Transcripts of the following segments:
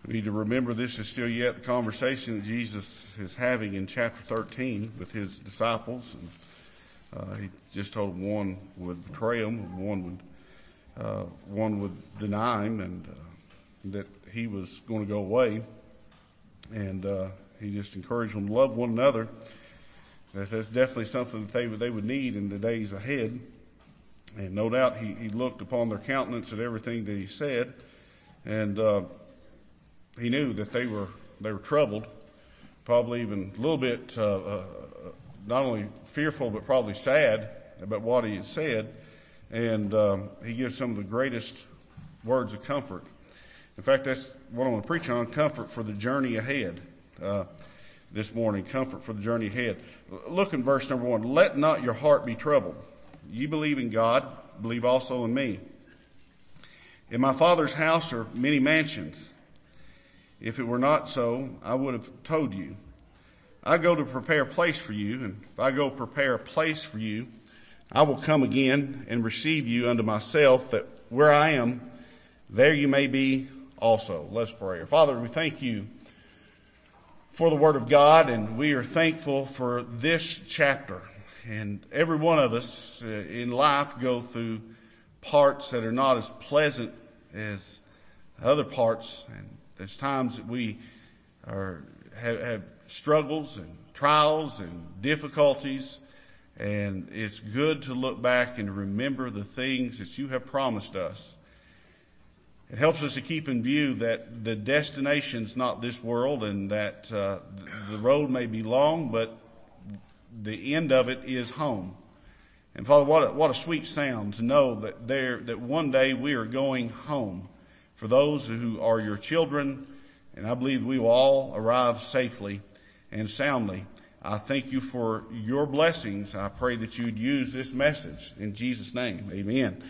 We need to remember this is still yet the conversation that Jesus is having in chapter 13 with his disciples. And he just told them one would betray him, and one would deny him, and that he was going to go away. And he just encouraged them to love one another. That's definitely something that they would need in the days ahead. And no doubt he looked upon their countenance at everything that he said, and he knew that they were troubled, probably even a little bit not only fearful but probably sad about what he had said. And he gives some of the greatest words of comfort. In fact, that's what I'm going to preach on: comfort for the journey ahead. This morning, comfort for the journey ahead. Look in verse number 1. Let not your heart be troubled. You believe in God, believe also in me. In my Father's house are many mansions. If it were not so, I would have told you. I go to prepare a place for you, and if I go prepare a place for you, I will come again and receive you unto myself, that where I am, there you may be also. Let's pray. Father, we thank you for the Word of God, and we are thankful for this chapter. And every one of us in life go through parts that are not as pleasant as other parts. And there's times that we have struggles and trials and difficulties. And it's good to look back and remember the things that you have promised us. It helps us to keep in view that the destination's not this world, and that the road may be long, but the end of it is home. And Father, what a sweet sound to know that one day we are going home. For those who are your children, and I believe we will all arrive safely and soundly. I thank you for your blessings. I pray that you'd use this message in Jesus' name. Amen.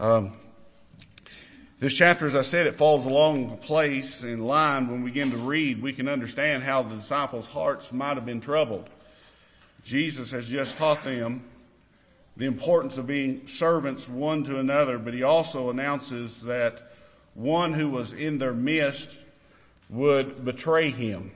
This chapter, as I said, it falls along the place in line. When we begin to read, we can understand how the disciples' hearts might have been troubled. Jesus has just taught them the importance of being servants one to another, but he also announces that one who was in their midst would betray him.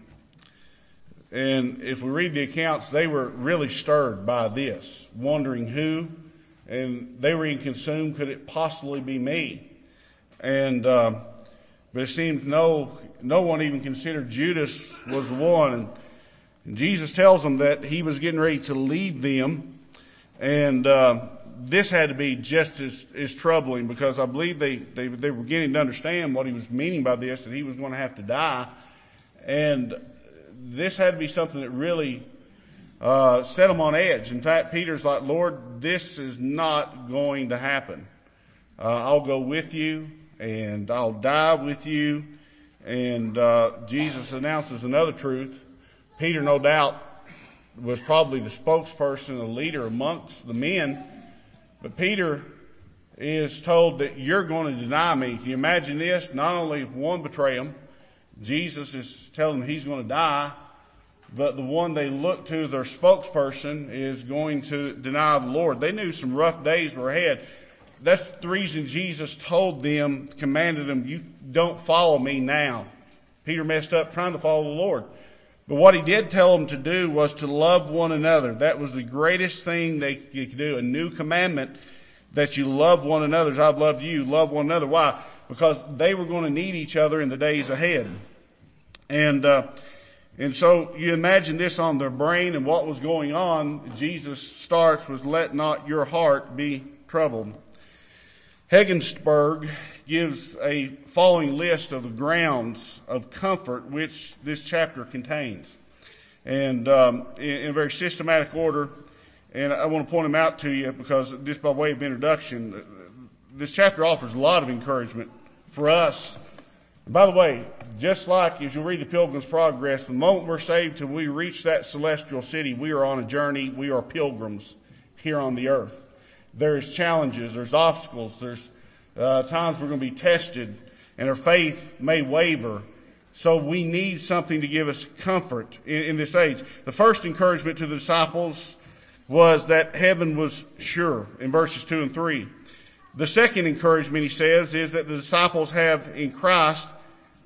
And if we read the accounts, they were really stirred by this, wondering who, and they were even consumed, could it possibly be me? And but it seems no one even considered Judas was the one. And Jesus tells them that he was getting ready to leave them, and this had to be just as troubling, because I believe they were beginning to understand what he was meaning by this, that he was going to have to die. And this had to be something that really set them on edge. In fact, Peter's like, Lord, this is not going to happen. I'll go with you, and I'll die with you. And Jesus announces another truth. Peter, no doubt, was probably the spokesperson, the leader amongst the men. But Peter is told that you're going to deny me. Can you imagine this? Not only one betray him, Jesus is telling them he's going to die, but the one they look to, their spokesperson, is going to deny the Lord. They knew some rough days were ahead. That's the reason Jesus told them, commanded them, you don't follow me now. Peter messed up trying to follow the Lord. But what he did tell them to do was to love one another. That was the greatest thing they could do. A new commandment, that you love one another as I've loved you. Love one another. Why? Because they were going to need each other in the days ahead. And so you imagine this on their brain and what was going on. Jesus starts with, let not your heart be troubled. Hegensberg gives a following list of the grounds of comfort which this chapter contains, and in a very systematic order. And I want to point them out to you because, just by way of introduction, this chapter offers a lot of encouragement for us. And by the way, just like if you read the Pilgrim's Progress, the moment we're saved till we reach that celestial city, we are on a journey. We are pilgrims here on the earth. There's challenges, there's obstacles, there's times we're going to be tested, and our faith may waver. So we need something to give us comfort in this age. The first encouragement to the disciples was that heaven was sure in verses 2 and 3. The second encouragement, he says, is that the disciples have in Christ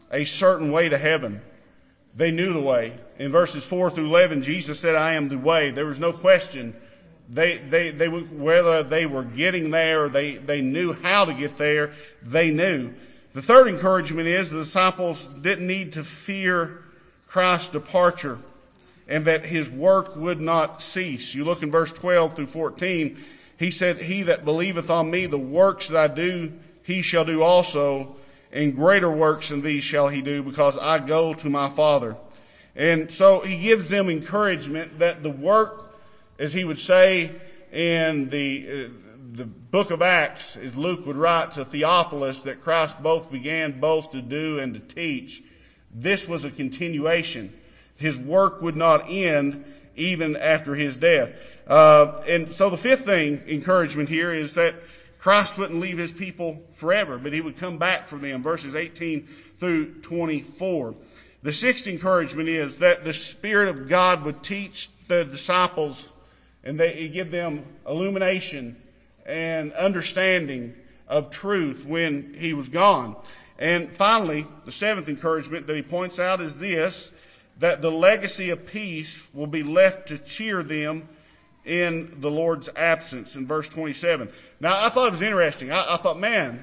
a certain way to heaven. They knew the way. In verses 4 through 11, Jesus said, I am the way. There was no question. Whether they were getting there or they knew how to get there, they knew. The third encouragement is the disciples didn't need to fear Christ's departure and that his work would not cease. You look in verse 12 through 14, he said, he that believeth on me, the works that I do, he shall do also, and greater works than these shall he do, because I go to my Father. And so he gives them encouragement that the work, as he would say in the book of Acts, as Luke would write to Theophilus, that Christ began both to do and to teach. This was a continuation. His work would not end even after his death. And so the fifth encouragement here is that Christ wouldn't leave his people forever, but he would come back for them, verses 18 through 24. The sixth encouragement is that the Spirit of God would teach the disciples and he'd give them illumination and understanding of truth when he was gone. And finally, the seventh encouragement that he points out is this, that the legacy of peace will be left to cheer them in the Lord's absence, in verse 27. Now, I thought it was interesting. I thought,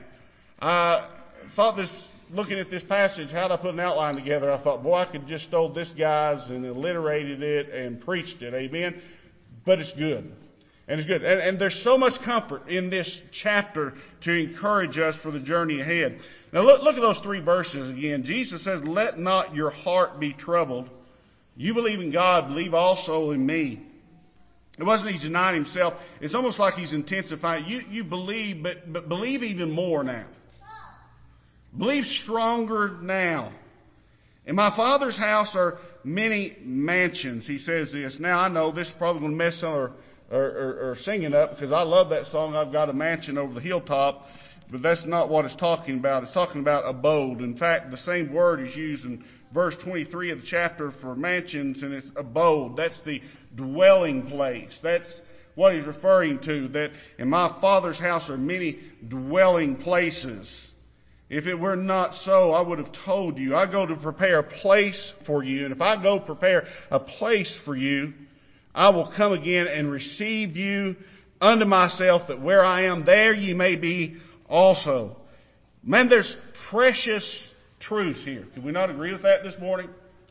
looking at this passage, how'd I put an outline together? I thought, boy, I could just stole this guy's and alliterated it and preached it. Amen? But it's good. And it's good. And there's so much comfort in this chapter to encourage us for the journey ahead. Now, look at those three verses again. Jesus says, let not your heart be troubled. You believe in God, believe also in me. It wasn't he's denying himself. It's almost like he's intensifying. You believe, but believe even more now. Believe stronger now. In my Father's house are many mansions. He says this. Now I know this is probably going to mess some or singing up, because I love that song, I've got a mansion over the hilltop. But that's not what it's talking about. It's talking about abode. In fact, the same word is used in verse 23 of the chapter for mansions, and it's abode. That's the dwelling place. That's what he's referring to, that in my Father's house are many dwelling places. If it were not so, I would have told you. I go to prepare a place for you. And if I go prepare a place for you, I will come again and receive you unto myself, that where I am, there ye may be also. Man, there's precious truths here. Can we not agree with that this morning?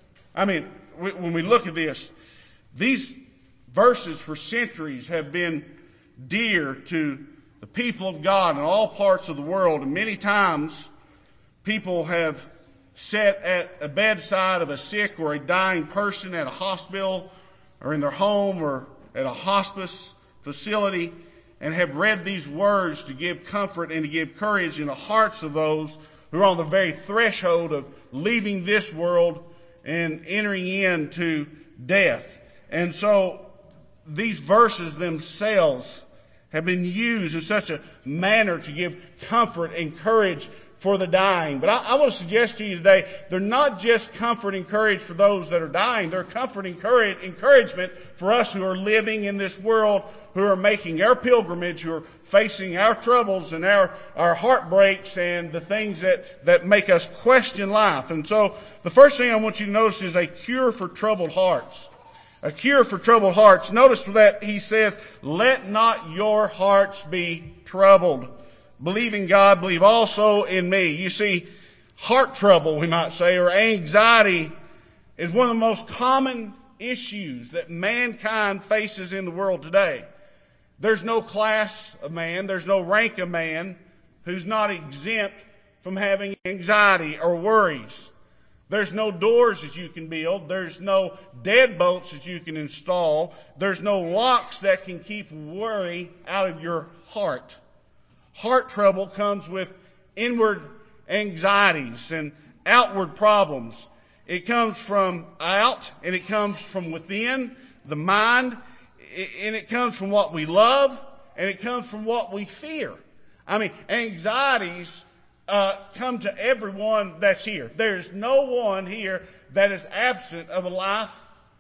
I mean, when we look at this, these verses for centuries have been dear to the people of God in all parts of the world. And many times people have sat at a bedside of a sick or a dying person at a hospital or in their home or at a hospice facility and have read these words to give comfort and to give courage in the hearts of those who are on the very threshold of leaving this world and entering into death. And so these verses themselves have been used in such a manner to give comfort and courage for the dying. But I want to suggest to you today, they're not just comfort and courage for those that are dying. They're comfort and encouragement for us who are living in this world, who are making our pilgrimage, who are facing our troubles and our heartbreaks and the things that make us question life. And so the first thing I want you to notice is a cure for troubled hearts. A cure for troubled hearts. Notice that he says, let not your hearts be troubled. Believe in God, believe also in me. You see, heart trouble, we might say, or anxiety is one of the most common issues that mankind faces in the world today. There's no class of man, there's no rank of man who's not exempt from having anxiety or worries. There's no doors that you can build. There's no deadbolts that you can install. There's no locks that can keep worry out of your heart. Heart trouble comes with inward anxieties and outward problems. It comes from out and it comes from within the mind, and it comes from what we love and it comes from what we fear. I mean, anxieties come to everyone that's here. There's no one here that is absent of a life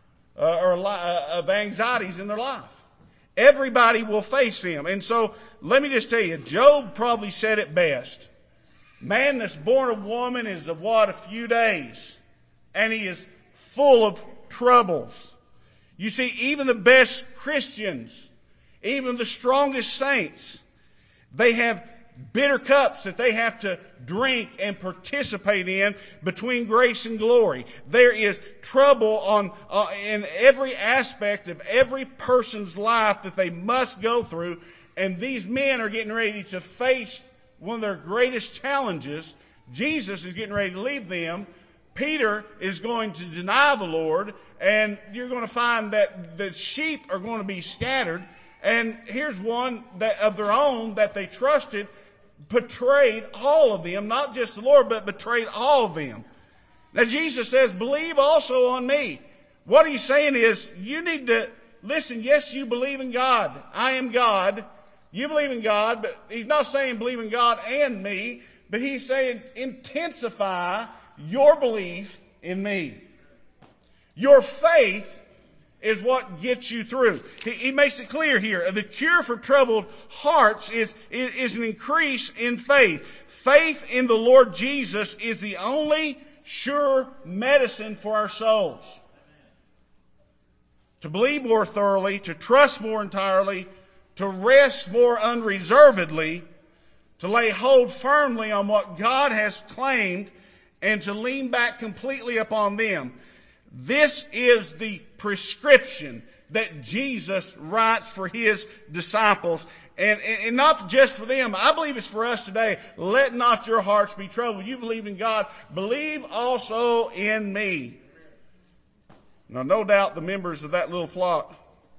of anxieties in their life. Everybody will face them. And so let me just tell you, Job probably said it best. Man that's born of woman is of what? A few days. And he is full of troubles. You see, even the best Christians, even the strongest saints, they have bitter cups that they have to drink and participate in between grace and glory. There is trouble in every aspect of every person's life that they must go through. And these men are getting ready to face one of their greatest challenges. Jesus is getting ready to leave them. Peter is going to deny the Lord. And you're going to find that the sheep are going to be scattered. And here's one that of their own that they trusted betrayed all of them, not just the Lord, but betrayed all of them. Now Jesus says, believe also on me. What he's saying is, you need to listen. Yes, you believe in God. I am God. You believe in God, but he's not saying believe in God and me, but he's saying intensify your belief in me. Your faith is what gets you through. He makes it clear here. The cure for troubled hearts is an increase in faith. Faith in the Lord Jesus is the only sure medicine for our souls. To believe more thoroughly, to trust more entirely, to rest more unreservedly, to lay hold firmly on what God has claimed, and to lean back completely upon them. This is the prescription that Jesus writes for his disciples, and not just for them. I believe it's for us today. Let not your hearts be troubled. You believe in God. Believe also in me. Now, no doubt the members of that little flock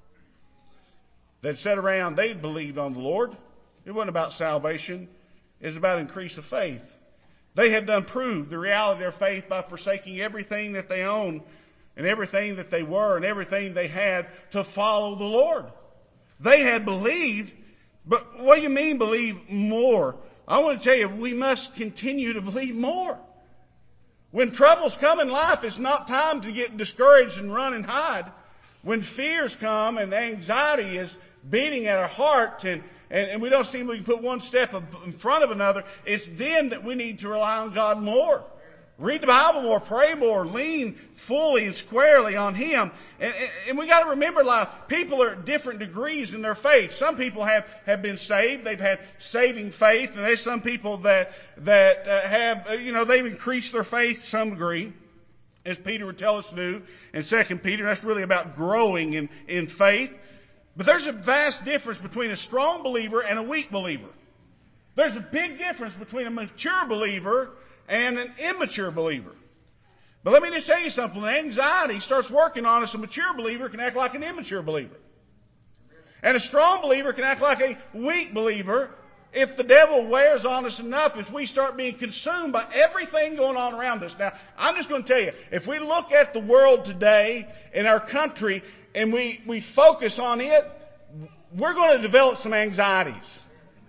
that sat around, they believed on the Lord. It wasn't about salvation. It was about increase of faith. They had done prove the reality of their faith by forsaking everything that they owned and everything that they were and everything they had to follow the Lord. They had believed, but what do you mean believe more? I want to tell you, we must continue to believe more. When troubles come in life, it's not time to get discouraged and run and hide. When fears come and anxiety is beating at our heart and we don't seem we can put one step in front of another, it's then that we need to rely on God more. Read the Bible more, pray more, lean fully and squarely on Him. And we got to remember, people are at different degrees in their faith. Some people have been saved. They've had saving faith. And there's some people that have, they've increased their faith to some degree, as Peter would tell us to do in 2 Peter. That's really about growing in faith. But there's a vast difference between a strong believer and a weak believer. There's a big difference between a mature believer and an immature believer. But let me just tell you something. When anxiety starts working on us, a mature believer can act like an immature believer. And a strong believer can act like a weak believer if the devil wears on us enough, if we start being consumed by everything going on around us. Now, I'm just going to tell you, if we look at the world today in our country and we focus on it, we're going to develop some anxieties.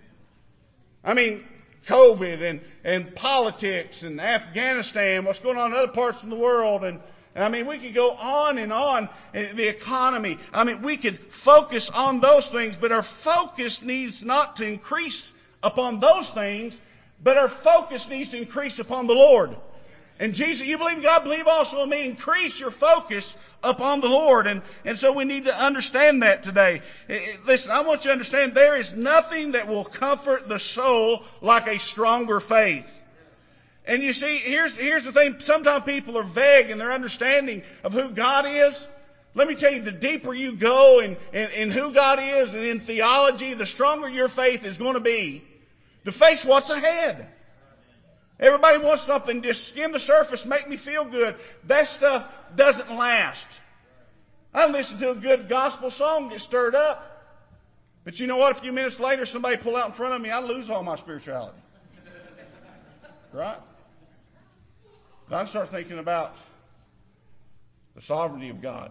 I mean, COVID and politics and Afghanistan, what's going on in other parts of the world. And I mean, we could go on and on. The economy. I mean, we could focus on those things, but our focus needs not to increase upon those things, but our focus needs to increase upon the Lord. And Jesus, you believe in God, believe also in me. Increase your focus upon the Lord. And so we need to understand that today. Listen, I want you to understand there is nothing that will comfort the soul like a stronger faith. And you see, here's the thing. Sometimes people are vague in their understanding of who God is. Let me tell you, the deeper you go in who God is and in theology, the stronger your faith is going to be to face what's ahead. Everybody wants something, just skim the surface, make me feel good. That stuff doesn't last. I listen to a good gospel song, get stirred up. But you know what? A few minutes later, somebody pull out in front of me, I lose all my spirituality. Right? I start thinking about the sovereignty of God.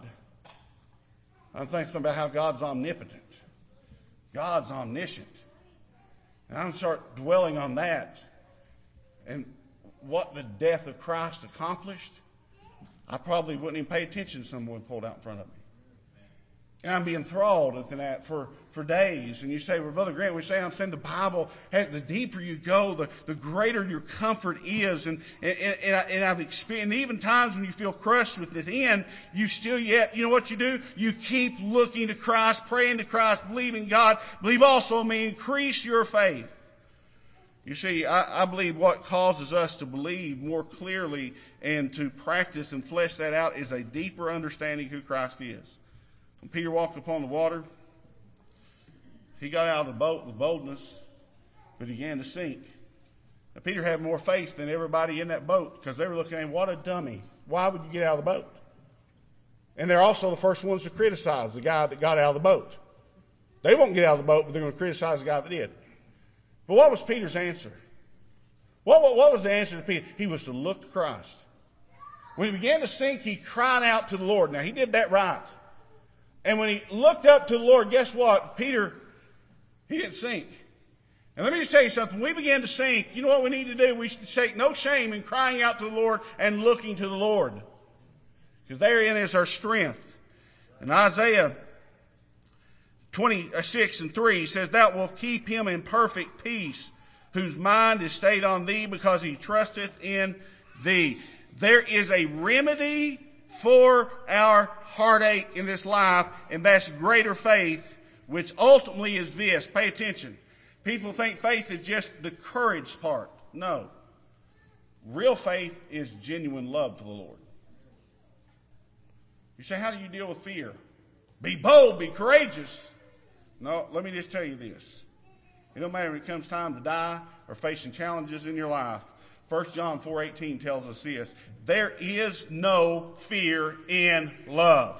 I'm thinking about how God's omnipotent. God's omniscient. And I start dwelling on that. And what the death of Christ accomplished, I probably wouldn't even pay attention to someone pulled out in front of me. And I'm being enthralled with that for days. And you say, well, Brother Grant, we're saying I'm saying the Bible, the deeper you go, the greater your comfort is. And I've experienced, even times when you feel crushed within, you still yet, you know what you do? You keep looking to Christ, praying to Christ, believing God. Believe also in me, increase your faith. You see, I believe what causes us to believe more clearly and to practice and flesh that out is a deeper understanding who Christ is. When Peter walked upon the water, he got out of the boat with boldness, but he began to sink. Now, Peter had more faith than everybody in that boat because they were looking at him, what a dummy. Why would you get out of the boat? And they're also the first ones to criticize the guy that got out of the boat. They won't get out of the boat, but they're going to criticize the guy that did. But what was Peter's answer? What was the answer to Peter? He was to look to Christ. When he began to sink, he cried out to the Lord. Now, he did that right. And when he looked up to the Lord, guess what? Peter, he didn't sink. And let me just tell you something. When we begin to sink, you know what we need to do? We should take no shame in crying out to the Lord and looking to the Lord. Because therein is our strength. In Isaiah 26:3 says, Thou wilt keep him in perfect peace, whose mind is stayed on thee, because he trusteth in thee. There is a remedy for our heartache in this life, and that's greater faith, which ultimately is this. Pay attention. People think faith is just the courage part. No. Real faith is genuine love for the Lord. You say, how do you deal with fear? Be bold, be courageous. No, let me just tell you this. It don't matter when it comes time to die or facing challenges in your life. 1 John 4:18 tells us this. There is no fear in love.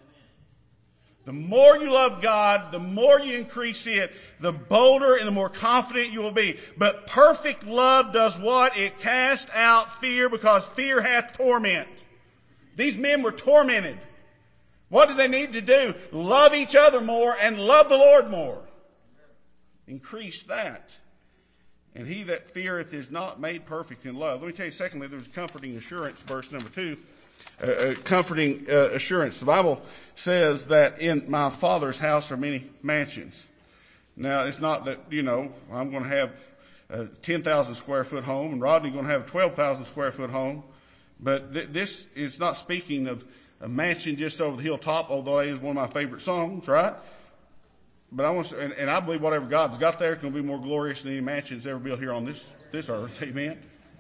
The more you love God, the more you increase it, the bolder and the more confident you will be. But perfect love does what? It casts out fear, because fear hath torment. These men were tormented. What do they need to do? Love each other more and love the Lord more. Increase that. And he that feareth is not made perfect in love. Let me tell you, secondly, there's comforting assurance, verse number 2. Comforting assurance. The Bible says that in my Father's house are many mansions. Now, it's not that, I'm going to have a 10,000 square foot home and Rodney's going to have a 12,000 square foot home. But this is not speaking of a mansion just over the hilltop, although it is one of my favorite songs, right? But I believe whatever God's got there is going to be more glorious than any mansions ever built here on this earth. Amen.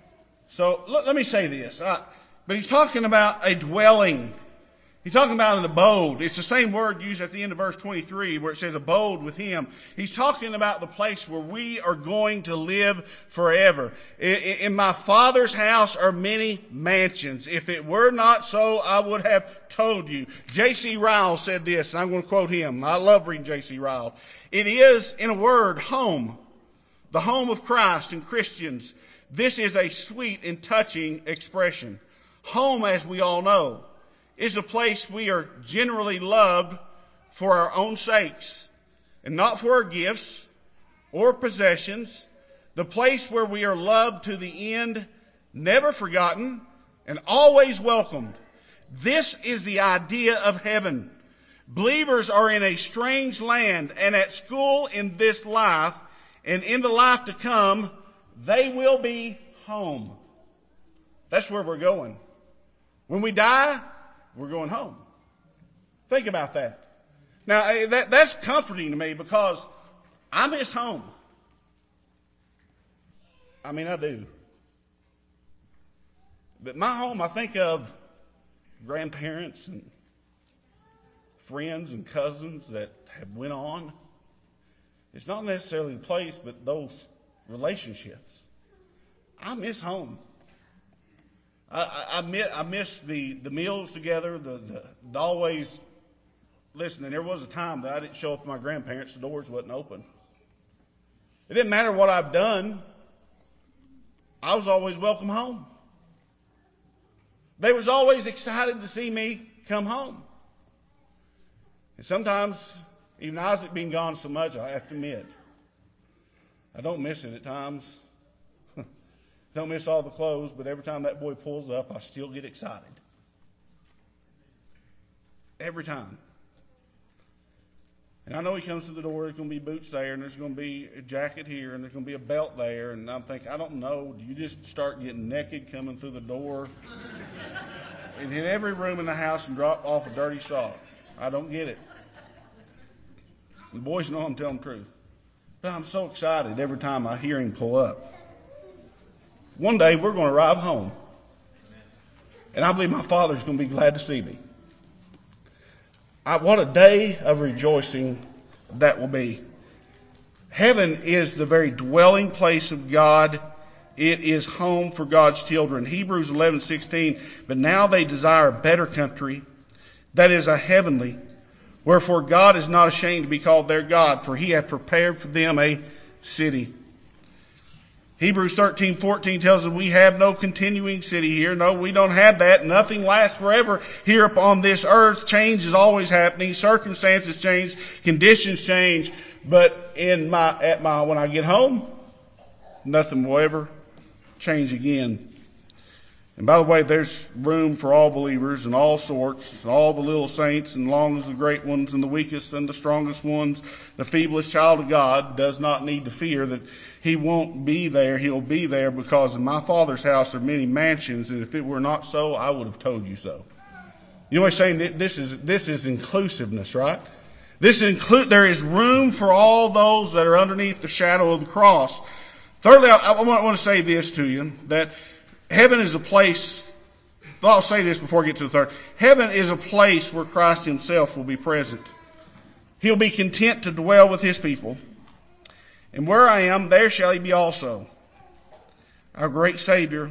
So let me say this. But he's talking about a dwelling. He's talking about an abode. It's the same word used at the end of verse 23 where it says abode with him. He's talking about the place where we are going to live forever. In my Father's house are many mansions. If it were not so, I would have told you. J.C. Ryle said this, and I'm going to quote him. I love reading J.C. Ryle. It is, in a word, home. The home of Christ and Christians. This is a sweet and touching expression. Home, as we all know, is a place we are generally loved for our own sakes and not for our gifts or possessions. The place where we are loved to the end, never forgotten, and always welcomed. This is the idea of heaven. Believers are in a strange land and at school in this life, and in the life to come, they will be home. That's where we're going. When we die, we're going home. Think about that. Now, that's comforting to me because I miss home. I mean, I do. But my home, I think of grandparents and friends and cousins that have went on. It's not necessarily the place, but those relationships. I miss home. I miss the meals together, the always listening. There was a time that I didn't show up at my grandparents' the doors wasn't open. It didn't matter what I've done. I was always welcome home. They was always excited to see me come home. And sometimes, even Isaac being gone so much, I have to admit, I don't miss it at times. Don't miss all the clothes, but every time that boy pulls up, I still get excited. Every time. And I know he comes to the door, there's going to be boots there, and there's going to be a jacket here, and there's going to be a belt there. And I'm thinking, I don't know, do you just start getting naked coming through the door and hit every room in the house and drop off a dirty sock? I don't get it. The boys know I'm telling the truth. But I'm so excited every time I hear him pull up. One day we're going to arrive home. And I believe my Father's going to be glad to see me. What a day of rejoicing that will be. Heaven is the very dwelling place of God. It is home for God's children. Hebrews 11:16. But now they desire a better country, that is a heavenly. Wherefore God is not ashamed to be called their God, for he hath prepared for them a city. Hebrews 13:14 tells us we have no continuing city here. No, we don't have that. Nothing lasts forever here upon this earth. Change is always happening. Circumstances change. Conditions change. But when I get home, nothing will ever change again. And by the way, there's room for all believers and all sorts, and all the little saints, and long as the great ones, and the weakest and the strongest ones. The feeblest child of God does not need to fear that he won't be there. He'll be there, because in my Father's house are many mansions, and if it were not so, I would have told you so. You know what I'm saying? This is inclusiveness, right? There is room for all those that are underneath the shadow of the cross. Thirdly, I want to say this to you, that heaven is a place, well, I'll say this before I get to the third. Heaven is a place where Christ himself will be present. He'll be content to dwell with his people. And where I am, there shall he be also. Our great Savior,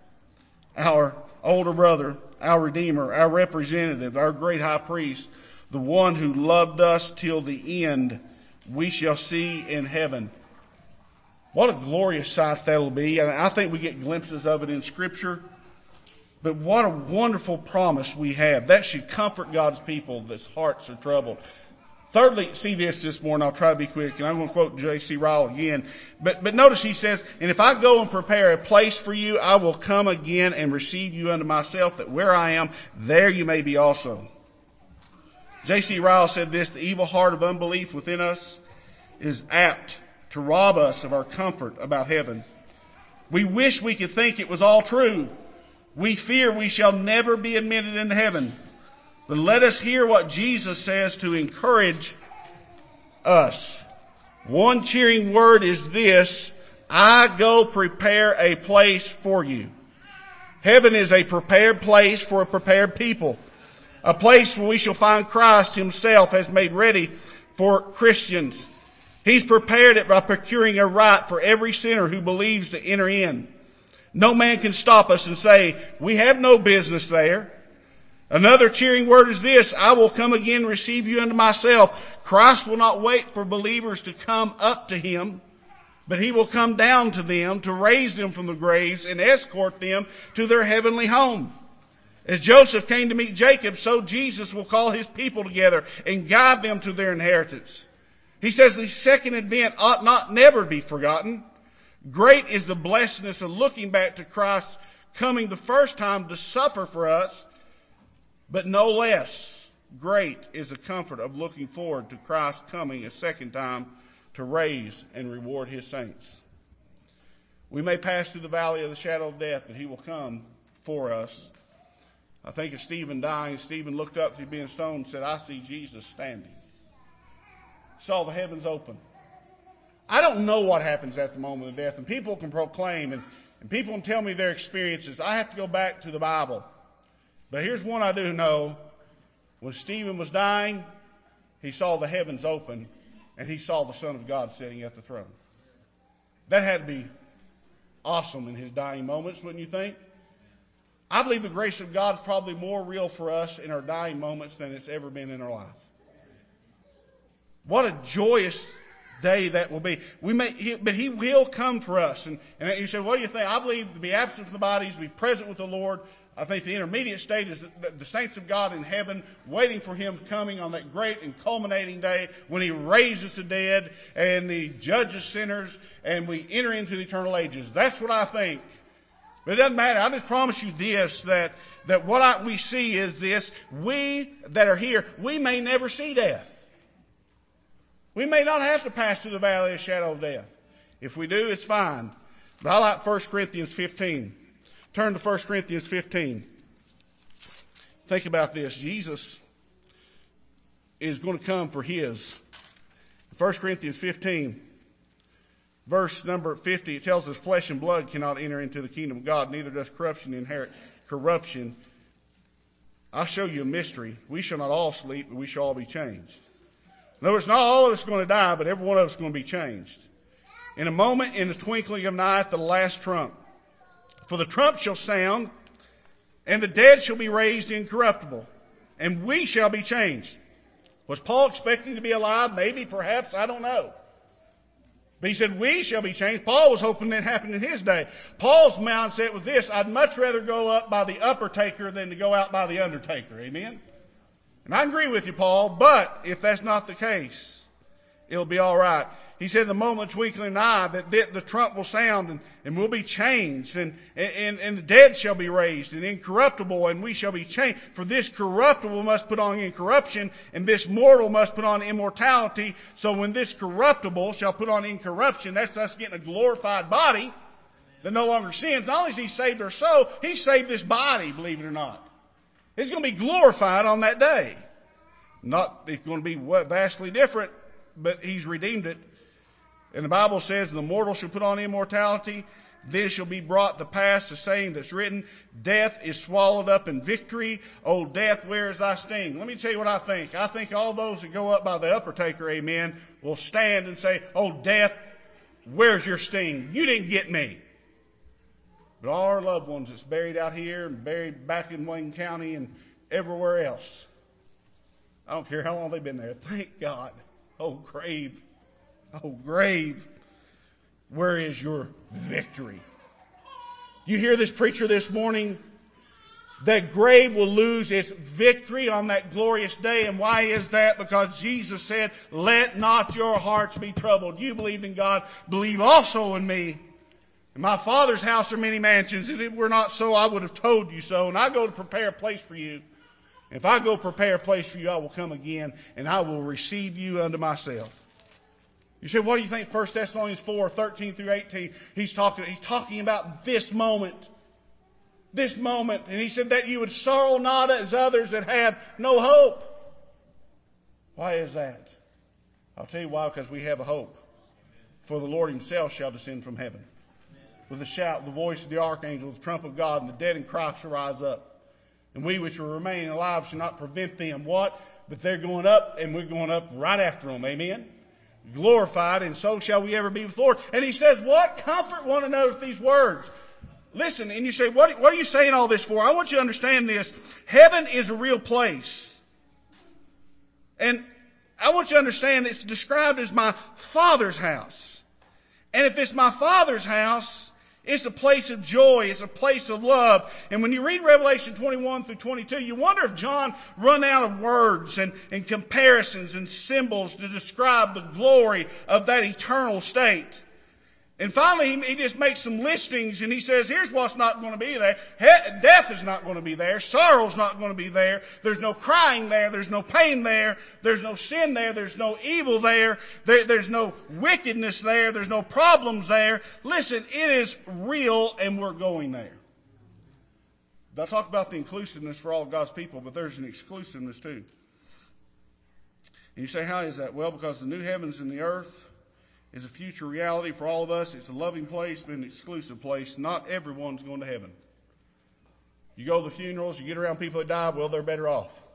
our older brother, our Redeemer, our representative, our great high priest, the one who loved us till the end, we shall see in heaven. What a glorious sight that'll be. And I think we get glimpses of it in Scripture. But what a wonderful promise we have. That should comfort God's people that's hearts are troubled. Thirdly, see this morning. I'll try to be quick. And I'm going to quote J.C. Ryle again. But notice he says, and if I go and prepare a place for you, I will come again and receive you unto myself, that where I am, there you may be also. J.C. Ryle said this, the evil heart of unbelief within us is apt to rob us of our comfort about heaven. We wish we could think it was all true. We fear we shall never be admitted into heaven. But let us hear what Jesus says to encourage us. One cheering word is this: I go prepare a place for you. Heaven is a prepared place for a prepared people. A place where we shall find Christ himself has made ready for Christians. He's prepared it by procuring a right for every sinner who believes to enter in. No man can stop us and say, we have no business there. Another cheering word is this: I will come again and receive you unto myself. Christ will not wait for believers to come up to him, but he will come down to them to raise them from the graves and escort them to their heavenly home. As Joseph came to meet Jacob, so Jesus will call his people together and guide them to their inheritance. He says the second advent ought not never be forgotten. Great is the blessedness of looking back to Christ coming the first time to suffer for us, but no less great is the comfort of looking forward to Christ coming a second time to raise and reward his saints. We may pass through the valley of the shadow of death, but he will come for us. I think of Stephen dying. Stephen looked up as he being stoned and said, I see Jesus standing. Saw the heavens open. I don't know what happens at the moment of death, and people can proclaim and people can tell me their experiences. I have to go back to the Bible. But here's one I do know. When Stephen was dying, he saw the heavens open, and he saw the Son of God sitting at the throne. That had to be awesome in his dying moments, wouldn't you think? I believe the grace of God is probably more real for us in our dying moments than it's ever been in our life. What a joyous day that will be. But he will come for us. And you say, what do you think? I believe to be absent from the body is to be present with the Lord. I think the intermediate state is the saints of God in heaven waiting for him coming on that great and culminating day when he raises the dead and he judges sinners and we enter into the eternal ages. That's what I think. But it doesn't matter. I just promise you this, that what we see is this: we that are here, we may never see death. We may not have to pass through the valley of the shadow of death. If we do, it's fine. But I like 1 Corinthians 15. Turn to 1 Corinthians 15. Think about this. Jesus is going to come for his. 1 Corinthians 15, verse number 50, it tells us flesh and blood cannot enter into the kingdom of God, neither does corruption inherit corruption. I'll show you a mystery. We shall not all sleep, but we shall all be changed. In other words, not all of us are going to die, but every one of us is going to be changed. In a moment, in the twinkling of an eye, at the last trump. For the trump shall sound, and the dead shall be raised incorruptible, and we shall be changed. Was Paul expecting to be alive? Maybe, perhaps, I don't know. But he said, we shall be changed. Paul was hoping that happened in his day. Paul's mindset was this: I'd much rather go up by the upper taker than to go out by the undertaker. Amen? And I agree with you, Paul, but if that's not the case, it'll be all right. He said, the moment twinkling an eye, that the trump will sound, and we'll be changed, and the dead shall be raised, and incorruptible, and we shall be changed. For this corruptible must put on incorruption, and this mortal must put on immortality. So when this corruptible shall put on incorruption, that's us getting a glorified body that no longer sins. Not only has he saved our soul, he saved this body, believe it or not. It's going to be glorified on that day. It's going to be vastly different, but he's redeemed it. And the Bible says, the mortal shall put on immortality. This shall be brought to pass, the saying that's written, death is swallowed up in victory. O death, where is thy sting? Let me tell you what I think. I think all those that go up by the upper taker, amen, will stand and say, oh death, where's your sting? You didn't get me. But all our loved ones that's buried out here and buried back in Wayne County and everywhere else, I don't care how long they've been there. Thank God. Oh grave, where is your victory? You hear this preacher this morning? That grave will lose its victory on that glorious day. And why is that? Because Jesus said, let not your hearts be troubled. You believed in God, believe also in me. In my Father's house are many mansions. If it were not so, I would have told you so. And I go to prepare a place for you. If I go prepare a place for you, I will come again, and I will receive you unto myself. You say, what do you think 1 Thessalonians 4, 13 through 18? He's talking about this moment. This moment. And he said that you would sorrow not as others that have no hope. Why is that? I'll tell you why, because we have a hope. For the Lord himself shall descend from heaven with a shout, the voice of the archangel, the trump of God, and the dead in Christ shall rise up. And we which will remain alive shall not prevent them. What? But they're going up, and we're going up right after them. Amen? Glorified, and so shall we ever be with the Lord. And he says, what? Comfort one another with these words. Listen, and you say, what are you saying all this for? I want you to understand this. Heaven is a real place. And I want you to understand it's described as my Father's house. And if it's my Father's house, it's a place of joy. It's a place of love. And when you read Revelation 21 through 22, you wonder if John run out of words and comparisons and symbols to describe the glory of that eternal state. And finally, he just makes some listings, and he says, here's what's not going to be there. Death is not going to be there. Sorrow's not going to be there. There's no crying there. There's no pain there. There's no sin there. There's no evil there. There's no wickedness there. There's no problems there. Listen, it is real, and we're going there. I talk about the inclusiveness for all of God's people, but there's an exclusiveness too. And you say, how is that? Well, because the new heavens and the earth is a future reality for all of us. It's a loving place, but an exclusive place. Not everyone's going to heaven. You go to the funerals, you get around people that die, well, they're better off.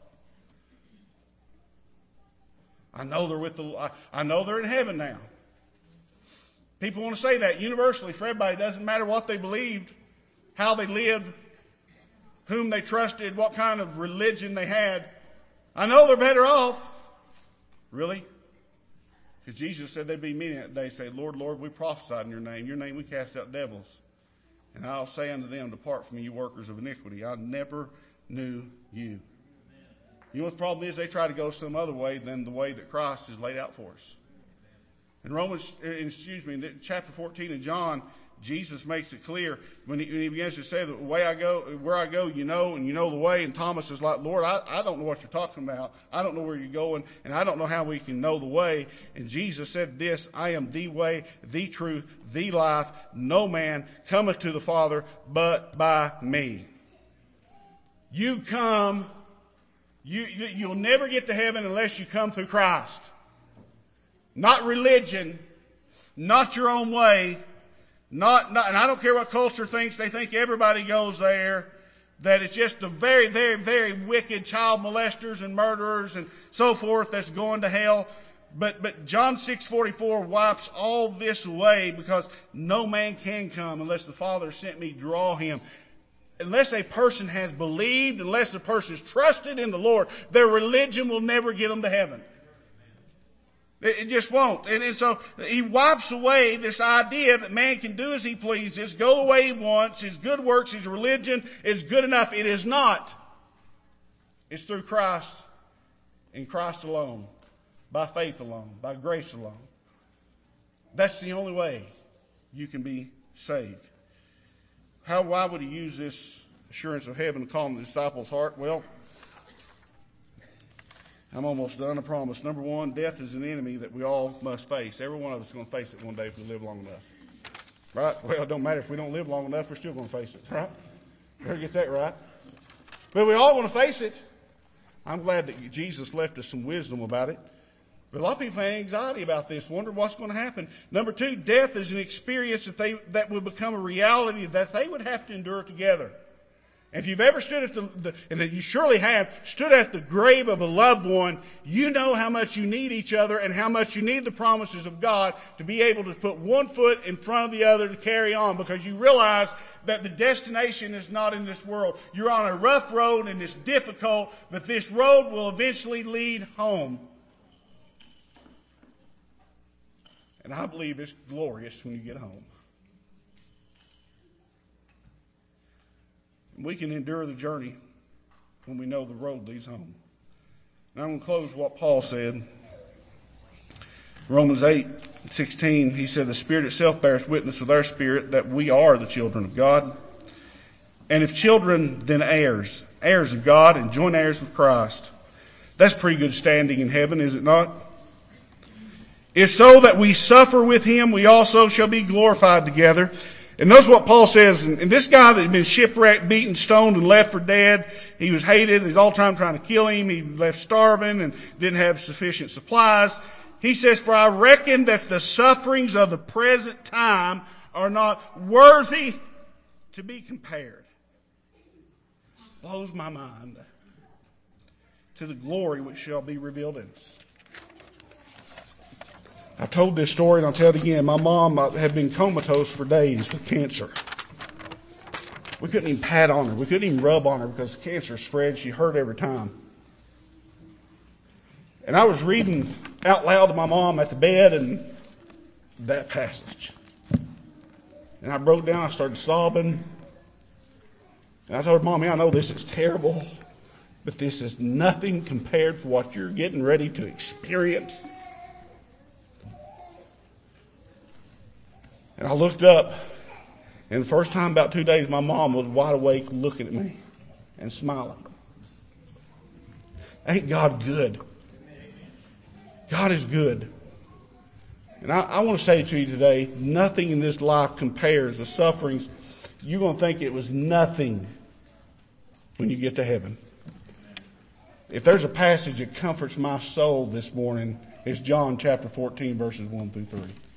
I know they're in heaven now. People want to say that universally for everybody. It doesn't matter what they believed, how they lived, whom they trusted, what kind of religion they had. I know they're better off. Really? Because Jesus said there'd be many that day say, Lord, Lord, we prophesied in your name. In your name we cast out devils. And I'll say unto them, depart from me, you workers of iniquity. I never knew you. You know what the problem is? They try to go some other way than the way that Christ has laid out for us. In chapter 14 of John, Jesus makes it clear when he begins to say, the way I go, where I go, you know, and you know the way. And Thomas is like, Lord, I don't know what you're talking about. I don't know where you're going, and I don't know how we can know the way. And Jesus said this, I am the way, the truth, the life. No man cometh to the Father but by me. You'll never get to heaven unless you come through Christ. Not religion, not your own way. And I don't care what culture thinks. They think everybody goes there. That it's just the very, very, very wicked child molesters and murderers and so forth that's going to hell. But John 6:44 wipes all this away, because no man can come unless the Father sent me draw him. Unless a person has believed, unless a person has trusted in the Lord, their religion will never get them to heaven. It just won't. And so he wipes away this idea that man can do as he pleases, go the way he wants, his good works, his religion is good enough. It is not. It's through Christ, and Christ alone, by faith alone, by grace alone. That's the only way you can be saved. Why would he use this assurance of heaven to calm the disciples' heart? Well, I'm almost done, I promise. Number one, death is an enemy that we all must face. Every one of us is going to face it one day if we live long enough. Right? Well, it don't matter if we don't live long enough, we're still going to face it. Right? Better get that right. But we all want to face it. I'm glad that Jesus left us some wisdom about it. But a lot of people have anxiety about this, wonder what's going to happen. Number two, death is an experience that will become a reality that they would have to endure together. If you've ever stood at and you surely have, stood at the grave of a loved one, you know how much you need each other and how much you need the promises of God to be able to put one foot in front of the other to carry on, because you realize that the destination is not in this world. You're on a rough road and it's difficult, but this road will eventually lead home. And I believe it's glorious when you get home. We can endure the journey when we know the road leads home. Now I'm going to close with what Paul said. Romans 8:16, he said, the Spirit itself bears witness with our spirit that we are the children of God. And if children, then heirs, heirs of God and joint heirs with Christ. That's pretty good standing in heaven, is it not? If so that we suffer with him, we also shall be glorified together. And notice what Paul says, and this guy that had been shipwrecked, beaten, stoned, and left for dead, he was hated, he's all the time trying to kill him, he left starving and didn't have sufficient supplies. He says, for I reckon that the sufferings of the present time are not worthy to be compared. Blows my mind to the glory which shall be revealed in us. I've told this story and I'll tell it again. My mom had been comatose for days with cancer. We couldn't even pat on her. We couldn't even rub on her because the cancer spread. She hurt every time. And I was reading out loud to my mom at the bed and that passage. And I broke down. I started sobbing. And I told her, Mommy, I know this is terrible, but this is nothing compared to what you're getting ready to experience. And I looked up, and the first time about 2 days, my mom was wide awake looking at me and smiling. Ain't God good? God is good. And I want to say to you today, nothing in this life compares the sufferings. You're going to think it was nothing when you get to heaven. If there's a passage that comforts my soul this morning, it's John chapter 14, verses 1 through 3.